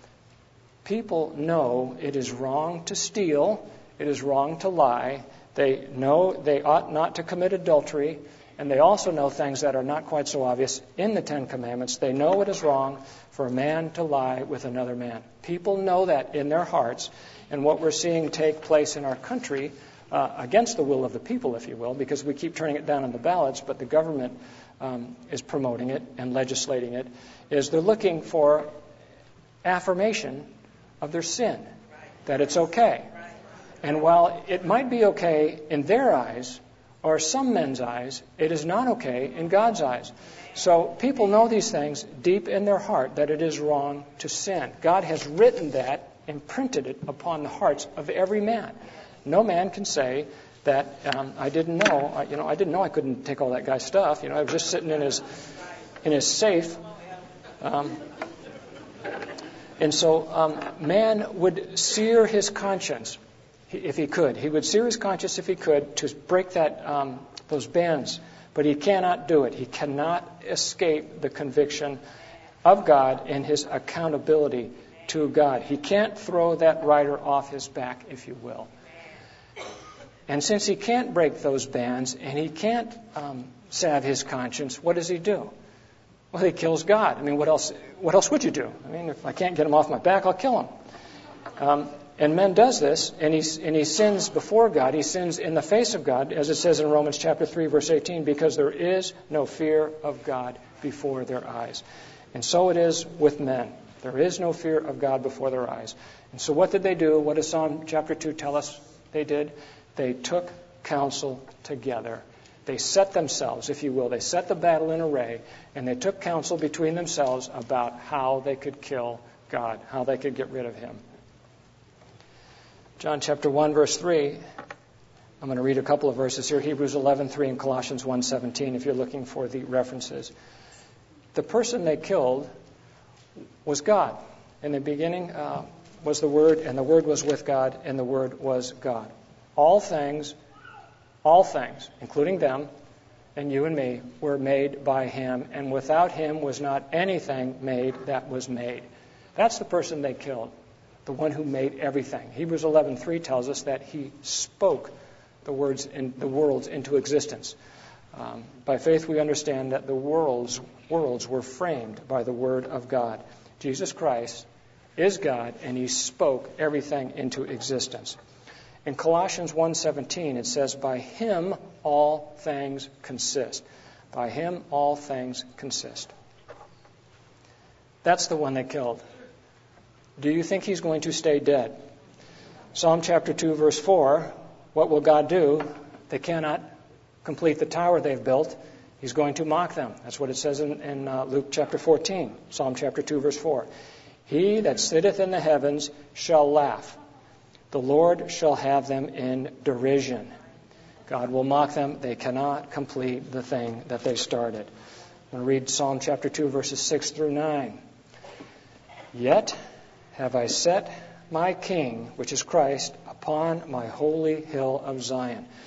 People know it is wrong to steal, it is wrong to lie. They know they ought not to commit adultery, and they also know things that are not quite so obvious in the Ten Commandments. They know it is wrong for a man to lie with another man. People know that in their hearts, and what we're seeing take place in our country, uh, against the will of the people, if you will, because we keep turning it down on the ballots, but the government um, is promoting it and legislating it, is they're looking for affirmation of their sin, that it's okay. And while it might be okay in their eyes, or some men's eyes, it is not okay in God's eyes. So people know these things deep in their heart, that it is wrong to sin. God has written that and printed it upon the hearts of every man. No man can say that um, I didn't know. I, you know, I didn't know I couldn't take all that guy's stuff. You know, I was just sitting in his in his safe. Um, and so, um, man would sear his conscience if he could. He would sear his conscience if he could to break that um, those bands. But he cannot do it. He cannot escape the conviction of God and his accountability to God. He can't throw that rider off his back, if you will. And since he can't break those bands and he can't um, salve his conscience, what does he do? Well, he kills God. I mean, what else? What else would you do? I mean, if I can't get him off my back, I'll kill him. Um, And man does this, and he, and he sins before God. He sins in the face of God, as it says in Romans chapter three, verse eighteen, because there is no fear of God before their eyes. And so it is with men. There is no fear of God before their eyes. And so what did they do? What does Psalm chapter two tell us they did? They took counsel together. They set themselves, if you will, they set the battle in array, and they took counsel between themselves about how they could kill God, how they could get rid of him. John chapter one, verse three. I'm going to read a couple of verses here. Hebrews eleven three and Colossians one seventeen, if you're looking for the references. The person they killed was God. In the beginning uh, was the Word, and the Word was with God, and the Word was God. All things, all things, including them and you and me, were made by him, and without him was not anything made that was made. That's the person they killed. The one who made everything. Hebrews eleven three tells us that he spoke the words in the worlds into existence. Um, by faith we understand that the worlds worlds were framed by the word of God. Jesus Christ is God, and he spoke everything into existence. In Colossians one seventeen it says, by him all things consist. By him all things consist. That's the one they killed. Do you think he's going to stay dead? Psalm chapter two, verse four, what will God do? They cannot complete the tower they've built. He's going to mock them. That's what it says in, in uh, Luke chapter fourteen, Psalm chapter two, verse four. He that sitteth in the heavens shall laugh. The Lord shall have them in derision. God will mock them. They cannot complete the thing that they started. I'm going to read Psalm chapter two, verses six through nine. Yet have I set my King, which is Christ, upon my holy hill of Zion.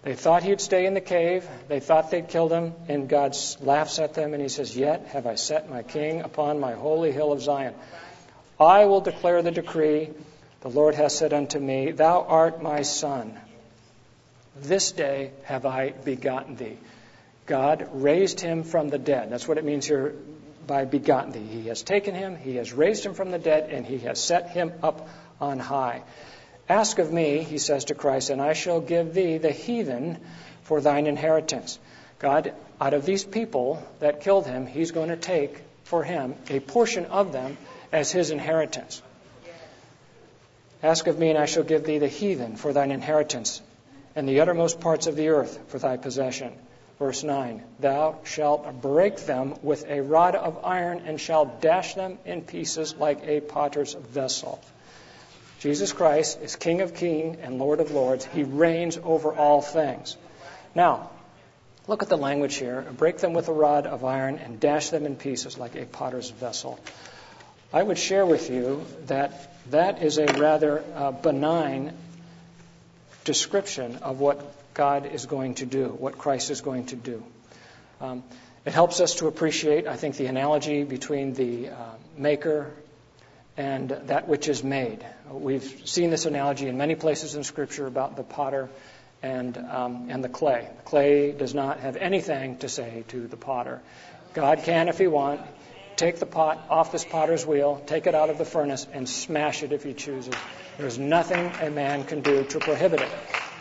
They thought he'd stay in the cave. They thought they'd killed him. And God laughs at them and he says, "Yet have I set my king upon my holy hill of Zion. I will declare the decree. The Lord has said unto me, Thou art my son. This day have I begotten thee." God raised him from the dead. That's what it means here by begotten thee. He has taken him, he has raised him from the dead, and he has set him up on high. "Ask of me," he says to Christ, "and I shall give thee the heathen for thine inheritance." God, out of these people that killed him, he's going to take for him a portion of them as his inheritance. "Ask of me, and I shall give thee the heathen for thine inheritance, and the uttermost parts of the earth for thy possession." Verse nine, "Thou shalt break them with a rod of iron, and shalt dash them in pieces like a potter's vessel." Jesus Christ is King of kings and Lord of lords. He reigns over all things. Now, look at the language here. "Break them with a rod of iron and dash them in pieces like a potter's vessel." I would share with you that that is a rather uh, benign description of what God is going to do, what Christ is going to do. Um, it helps us to appreciate, I think, the analogy between the uh, maker and that which is made. We've seen this analogy in many places in Scripture about the potter and um, and the clay. The clay does not have anything to say to the potter. God can, if he wants, take the pot off this potter's wheel, take it out of the furnace, and smash it if he chooses. There's nothing a man can do to prohibit it.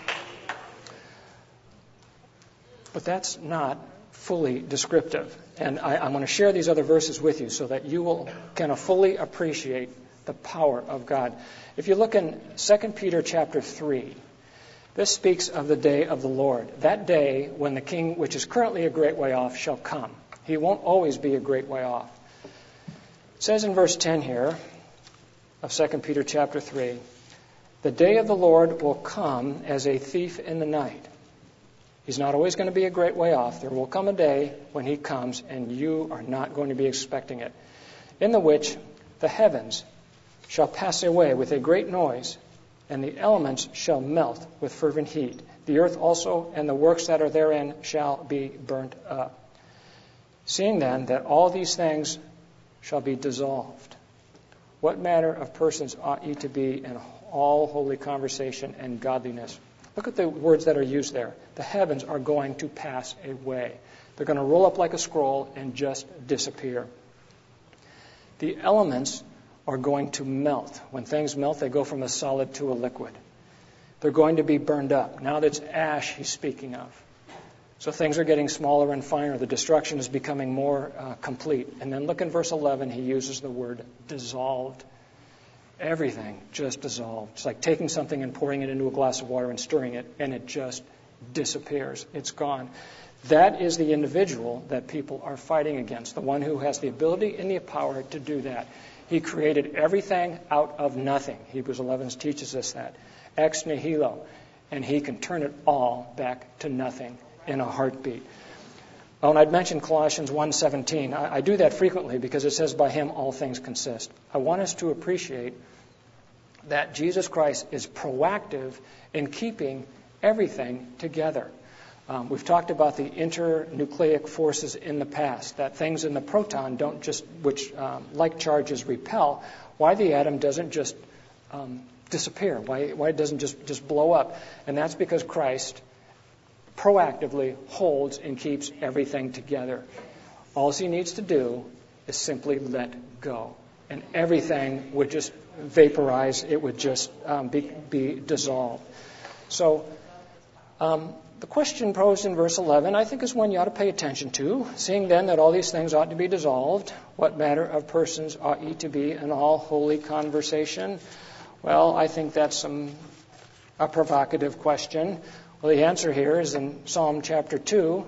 But that's not fully descriptive. And I, I'm going to share these other verses with you so that you will kind of fully appreciate the power of God. If you look in Second Peter chapter three, this speaks of the day of the Lord. That day when the king, which is currently a great way off, shall come. He won't always be a great way off. It says in verse ten here of Second Peter chapter three, "The day of the Lord will come as a thief in the night." He's not always going to be a great way off. There will come a day when he comes and you are not going to be expecting it. "In the which the heavens shall pass away with a great noise, and the elements shall melt with fervent heat. The earth also and the works that are therein shall be burnt up. Seeing then that all these things shall be dissolved, what manner of persons ought ye to be in all holy conversation and godliness?" Look at the words that are used there. The heavens are going to pass away. They're going to roll up like a scroll and just disappear. The elements are going to melt. When things melt, they go from a solid to a liquid. They're going to be burned up. Now that's ash he's speaking of. So things are getting smaller and finer. The destruction is becoming more uh, complete. And then look in verse eleven, he uses the word dissolved. Everything just dissolved. It's like taking something and pouring it into a glass of water and stirring it, and it just disappears. It's gone. That is the individual that people are fighting against, the one who has the ability and the power to do that. He created everything out of nothing. Hebrews eleven teaches us that. Ex nihilo. And he can turn it all back to nothing in a heartbeat. Oh, and I'd mentioned Colossians one seventeen. I, I do that frequently because it says, "By him all things consist." I want us to appreciate that Jesus Christ is proactive in keeping everything together. Um, we've talked about the internucleic forces in the past, that things in the proton don't just, which um, like charges repel, why the atom doesn't just um, disappear, why, why it doesn't just, just blow up. And that's because Christ proactively holds and keeps everything together. All he needs to do is simply let go. And everything would just vaporize. It would just um, be, be dissolved. So um, the question posed in verse eleven, I think, is one you ought to pay attention to. "Seeing then that all these things ought to be dissolved, what manner of persons ought ye to be in all holy conversation?" Well, I think that's some, a provocative question. Well, the answer here is in Psalm chapter two,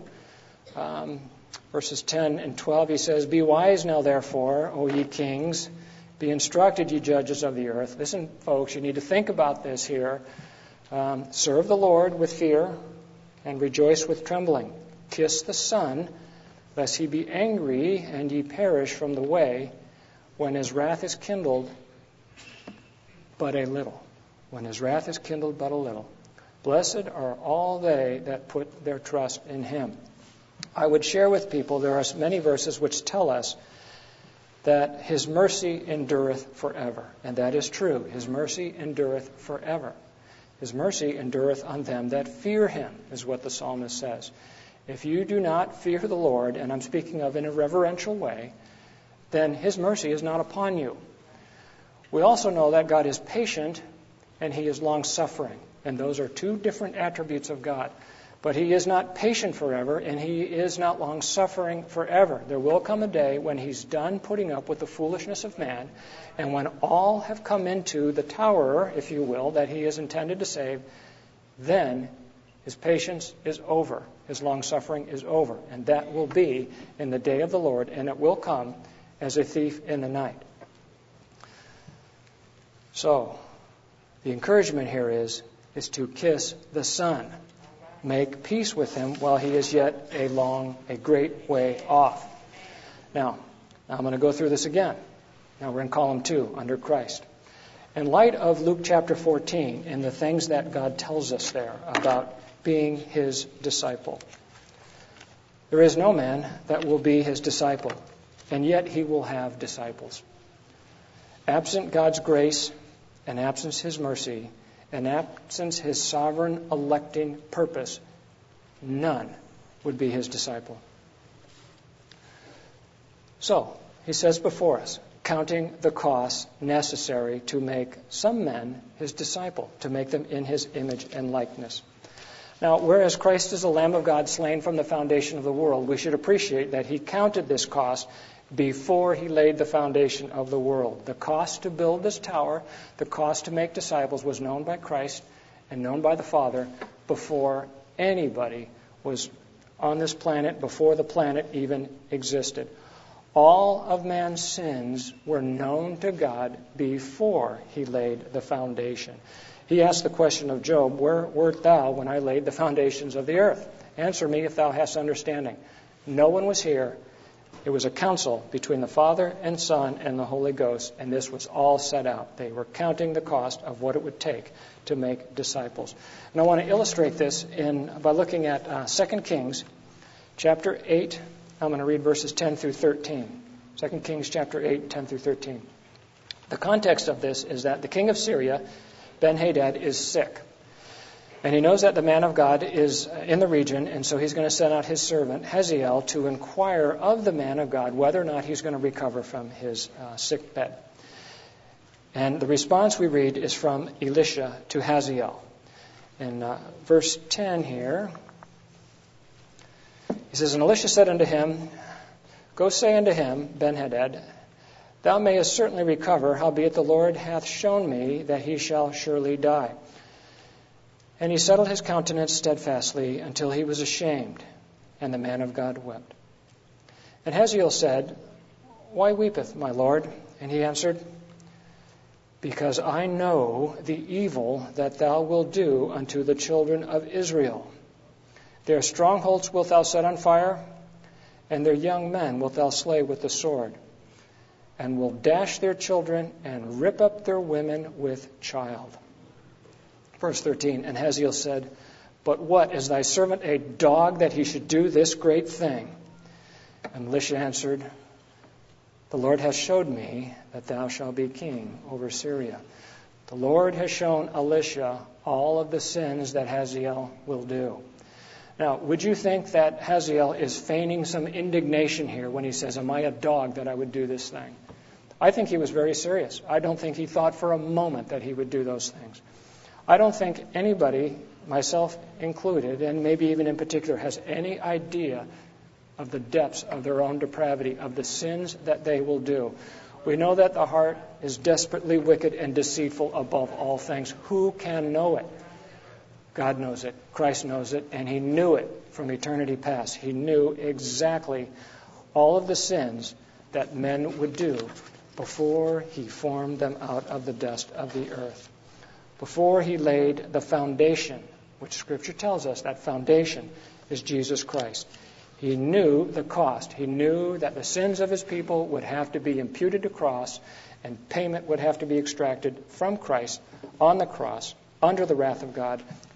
um, verses ten and twelve. He says, "Be wise now, therefore, O ye kings. Be instructed, ye judges of the earth." Listen, folks, you need to think about this here. Um, "Serve the Lord with fear and rejoice with trembling. Kiss the Son, lest he be angry and ye perish from the way, when his wrath is kindled but a little." When his wrath is kindled but a little. Blessed are all they that put their trust in him. I would share with people there are many verses which tell us that his mercy endureth forever. And that is true. His mercy endureth forever. His mercy endureth on them that fear him, is what the psalmist says. If you do not fear the Lord, and I'm speaking of in a reverential way, then his mercy is not upon you. We also know that God is patient and he is long-suffering. And those are two different attributes of God. But he is not patient forever, and he is not long-suffering forever. There will come a day when he's done putting up with the foolishness of man, and when all have come into the tower, if you will, that he is intended to save, then his patience is over. His long-suffering is over. And that will be in the day of the Lord, and it will come as a thief in the night. So, the encouragement here is, is to kiss the Son. Make peace with him while he is yet a long, a great way off. Now, I'm going to go through this again. Now we're in column two, under Christ. In light of Luke chapter fourteen and the things that God tells us there about being his disciple, there is no man that will be his disciple, and yet he will have disciples. Absent God's grace and absent his mercy, and absence his sovereign electing purpose, none would be his disciple. So, he says before us, counting the costs necessary to make some men his disciple, to make them in his image and likeness. Now, whereas Christ is the Lamb of God slain from the foundation of the world, we should appreciate that he counted this cost before he laid the foundation of the world. The cost to build this tower, the cost to make disciples was known by Christ and known by the Father before anybody was on this planet, before the planet even existed. All of man's sins were known to God before he laid the foundation. He asked the question of Job, "Where wert thou when I laid the foundations of the earth? Answer me if thou hast understanding." No one was here. It was a council between the Father and Son and the Holy Ghost, and this was all set out. They were counting the cost of what it would take to make disciples. And I want to illustrate this in by looking at uh, Second Kings chapter eight. I'm going to read verses ten through thirteen. Second Kings chapter eight, ten through thirteen. The context of this is that the king of Syria, Ben-Hadad, is sick. And he knows that the man of God is in the region, and so he's going to send out his servant, Hazael, to inquire of the man of God whether or not he's going to recover from his uh, sick bed. And the response we read is from Elisha to Hazael. In uh, verse ten here, he says, "And Elisha said unto him, Go say unto him, Ben-Hadad, Thou mayest certainly recover, howbeit the Lord hath shown me that he shall surely die. And he settled his countenance steadfastly until he was ashamed, and the man of God wept. And Hazael said, Why weepeth my Lord? And he answered, Because I know the evil that thou wilt do unto the children of Israel. Their strongholds wilt thou set on fire, and their young men wilt thou slay with the sword, and will dash their children and rip up their women with child." Verse thirteen, "And Hazael said, But what, is thy servant a dog that he should do this great thing? And Elisha answered, The Lord hath showed me that thou shalt be king over Syria." The Lord has shown Elisha all of the sins that Hazael will do. Now, would you think that Hazael is feigning some indignation here when he says, "Am I a dog that I would do this thing?" I think he was very serious. I don't think he thought for a moment that he would do those things. I don't think anybody, myself included, and maybe even in particular, has any idea of the depths of their own depravity, of the sins that they will do. We know that the heart is desperately wicked and deceitful above all things. Who can know it? God knows it. Christ knows it. And he knew it from eternity past. He knew exactly all of the sins that men would do before he formed them out of the dust of the earth. Before he laid the foundation, which Scripture tells us that foundation is Jesus Christ. He knew the cost. He knew that the sins of his people would have to be imputed to cross, and payment would have to be extracted from Christ on the cross, under the wrath of God,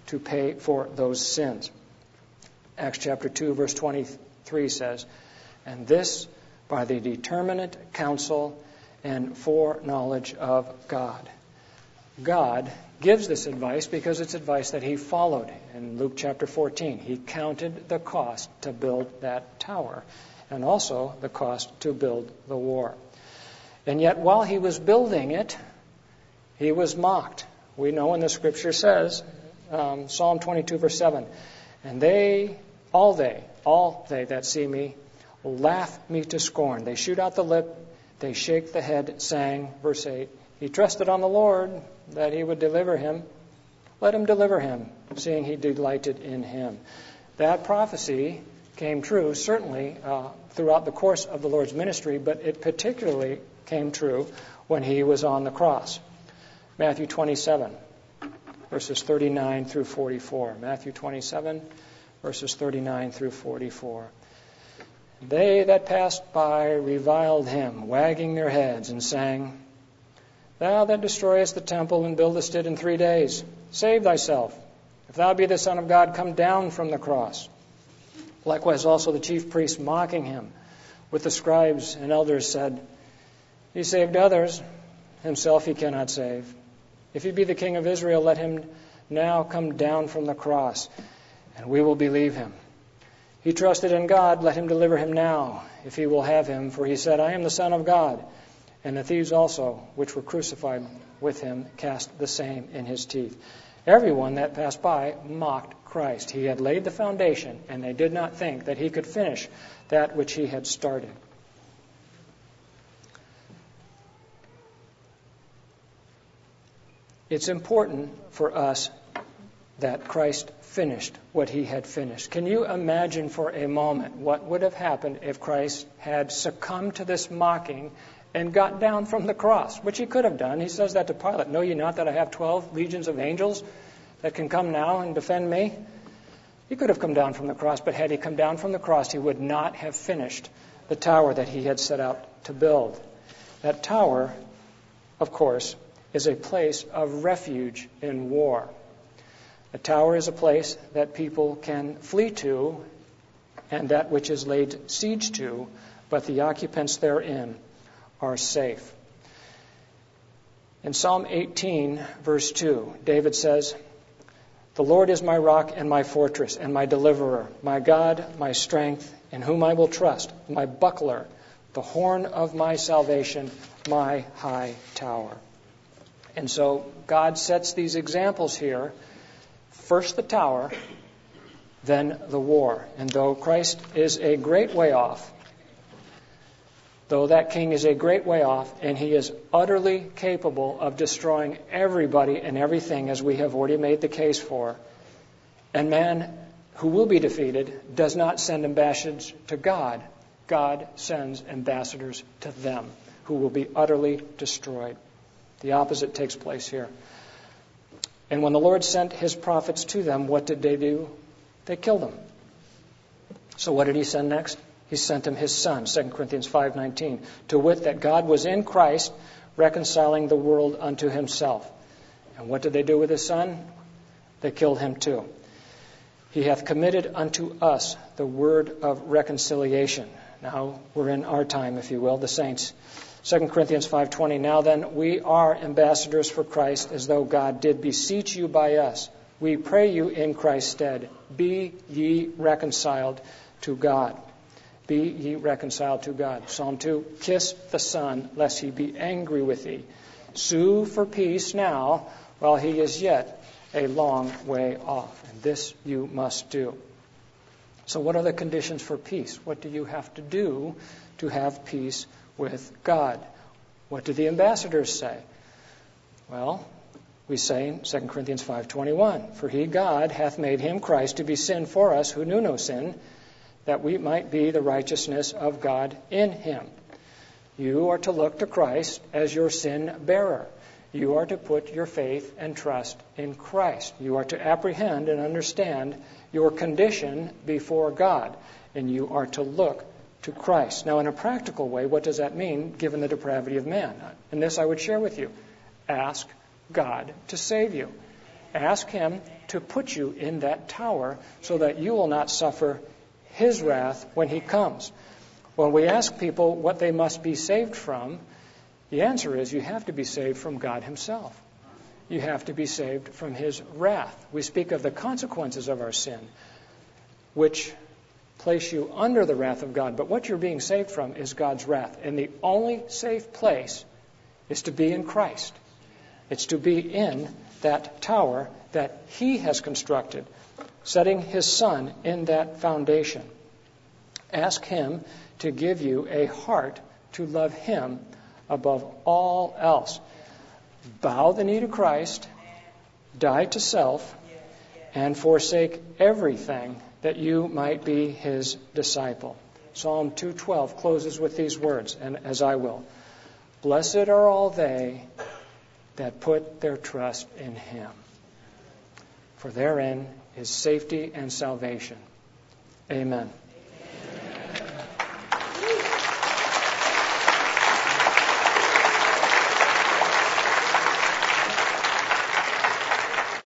to pay for those sins. Acts chapter two, verse twenty-three says, "And this by the determinate counsel and foreknowledge of God." God gives this advice because it's advice that he followed. In Luke chapter fourteen, he counted the cost to build that tower and also the cost to build the war. And yet while he was building it, he was mocked. We know, and the scripture says, um, Psalm twenty-two, verse seven, "And they, all they, all they that see me, laugh me to scorn. They shoot out the lip, they shake the head, saying," verse eight, "He trusted on the Lord that he would deliver him. Let him deliver him, seeing he delighted in him." That prophecy came true, certainly, uh, throughout the course of the Lord's ministry, but it particularly came true when he was on the cross. Matthew twenty-seven, verses thirty-nine through forty-four. Matthew twenty-seven, verses thirty-nine through forty-four. "They that passed by reviled him, wagging their heads, and sang, Thou that destroyest the temple and buildest it in three days, save thyself. If thou be the Son of God, come down from the cross. Likewise also the chief priests mocking him with the scribes and elders said, He saved others, himself he cannot save. If he be the King of Israel, let him now come down from the cross, and we will believe him. He trusted in God, let him deliver him now, if he will have him. For he said, I am the Son of God. And the thieves also, which were crucified with him, cast the same in his teeth. Everyone that passed by mocked Christ. He had laid the foundation, and they did not think that he could finish that which he had started. It's important for us that Christ finished what he had finished. Can you imagine for a moment what would have happened if Christ had succumbed to this mocking and got down from the cross, which he could have done? He says that to Pilate, Know ye not that I have twelve legions of angels that can come now and defend me? He could have come down from the cross, but had he come down from the cross, he would not have finished the tower that he had set out to build. That tower, of course, is a place of refuge in war. A tower is a place that people can flee to and that which is laid siege to, but the occupants therein are safe. In Psalm eighteen, verse two, David says, The Lord is my rock and my fortress and my deliverer, my God, my strength, in whom I will trust, my buckler, the horn of my salvation, my high tower. And so God sets these examples here. First the tower, then the war. And though Christ is a great way off, though that king is a great way off, and he is utterly capable of destroying everybody and everything, as we have already made the case for, and man who will be defeated does not send ambassadors to God. God sends ambassadors to them, who will be utterly destroyed. The opposite takes place here. And when the Lord sent his prophets to them, what did they do? They killed them. So what did he send next? He sent him his Son, Second Corinthians five nineteen, to wit that God was in Christ, reconciling the world unto himself. And what did they do with his Son? They killed him too. He hath committed unto us the word of reconciliation. Now we're in our time, if you will, the saints. Second Corinthians five twenty, Now then, we are ambassadors for Christ, as though God did beseech you by us. We pray you in Christ's stead, be ye reconciled to God. Be ye reconciled to God. Psalm two, Kiss the Son, lest he be angry with thee. Sue for peace now, while he is yet a long way off. And this you must do. So what are the conditions for peace? What do you have to do to have peace with God? What do the ambassadors say? Well, we say in Second Corinthians five twenty-one, For he, God, hath made him, Christ, to be sin for us who knew no sin, that we might be the righteousness of God in him. You are to look to Christ as your sin bearer. You are to put your faith and trust in Christ. You are to apprehend and understand your condition before God, and you are to look to Christ. Now, in a practical way, what does that mean, given the depravity of man? And this I would share with you. Ask God to save you. Ask him to put you in that tower so that you will not suffer his wrath when he comes. When we ask people what they must be saved from, the answer is you have to be saved from God himself. You have to be saved from his wrath. We speak of the consequences of our sin, which place you under the wrath of God. But what you're being saved from is God's wrath. And the only safe place is to be in Christ. It's to be in that tower that he has constructed, setting his Son in that foundation. Ask him to give you a heart to love him above all else. Bow the knee to Christ, die to self, and forsake everything that you might be his disciple. Psalm two twelve closes with these words, and as I will. Blessed are all they that put their trust in him, for therein is safety and salvation. Amen.